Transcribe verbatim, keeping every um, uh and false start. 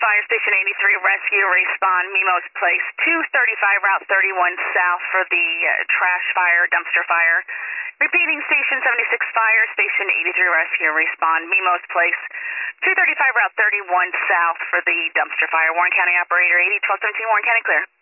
Fire Station eighty-three, rescue, respond, Mimos Place, two thirty-five, Route thirty-one South for the uh, trash fire, dumpster fire. Repeating, Station seventy-six Fire, Station eighty-three, rescue, respond, Mimos Place, two thirty-five, Route thirty-one South for the dumpster fire. Warren County Operator eighty, twelve seventeen, Warren County, clear.